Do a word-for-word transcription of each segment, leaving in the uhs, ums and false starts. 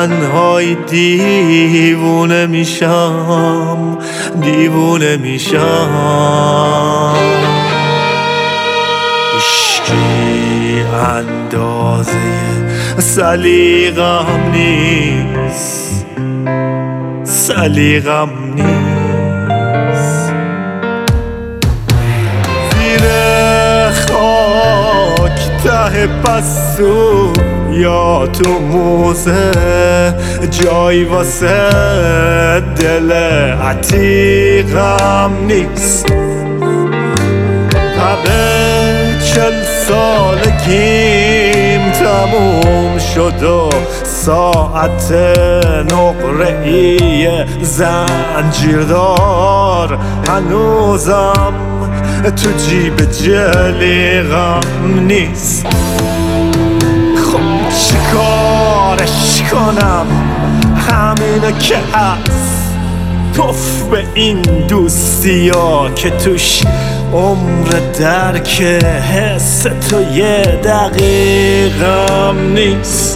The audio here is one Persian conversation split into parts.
تنهایی دیوونه میشم، دیوونه میشم. عشقی اندازه سلیقم نیست، سلیقم نیست. زیر خاک ته پستو یا تو موزه جایی واسه دل عتیقم نیست. همه چل سالگیم تموم شد و ساعت نقره‌ای زنجیردار هنوزم تو جیب جلیقم نیست. خب چیکارش کنم؟ همینه که هست، توف به این دوستی ها که توش عمر درک حس تو یه دقیقم نیست.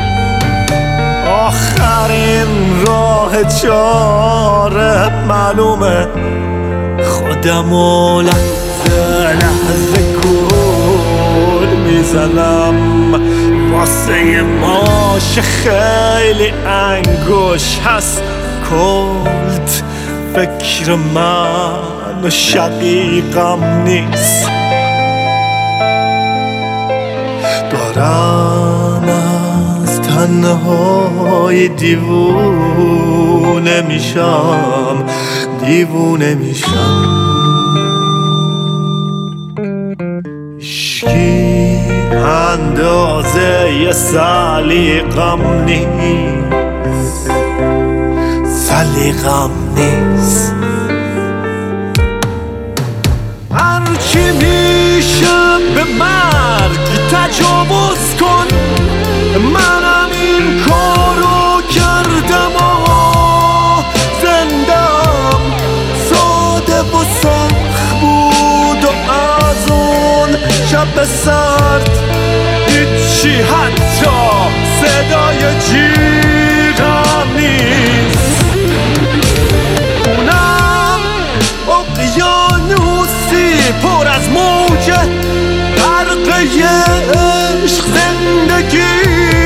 آخرین راه چاره معلومه، خودم و لحظه لحظه گل میزنم واسه ماش خیلی انگوش هست. کلت فکر من و شقیقم نیست. دارم از تنهایی دیوونه میشم، دیوونه میشم. عشقی اندازه یه سلیقم نیست، سلیقم نیست. هرچی میشه به مرگ تجاوز کن، منم این کارو کردم و زندم ساده و سخت بود و از اون شب سرد هیچی حتی صدای جیغم نیست. اونم اقیانوسی پر از موجه غرقه عشق زندگی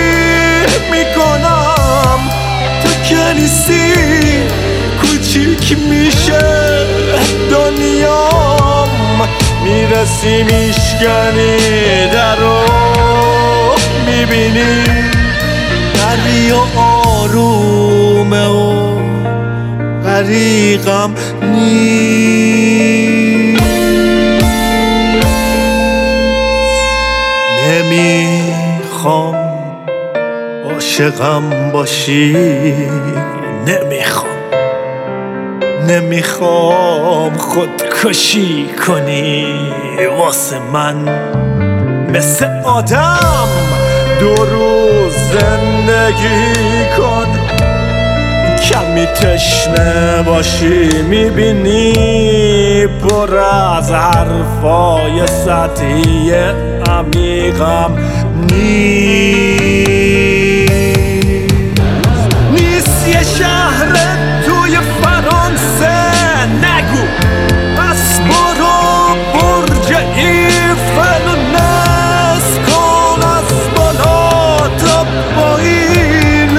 میکنم. تو که نیستی کوچیک میشه دنیام، میرسی میشکنی در رو میبینی دری و آرومه و غریقم نیست. نمیخوام عاشقم باشی، نمیخوام نمیخوام خودکشی کنی واسه من. مثل آدم دو روز زندگی کن، کمی تشنه باشی میبینی پر از حرفای سطحی عمیقم نیست. نیست یه شهر توی فرانسه نگو، پس برو برج ایفل و نصب کن از بالا تا پایین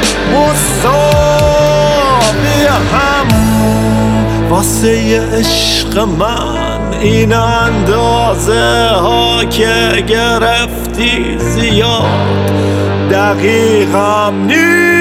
مساوی هم. واسه عشق من این اندازه ها که گرفتی زیاد دقیقم نیست.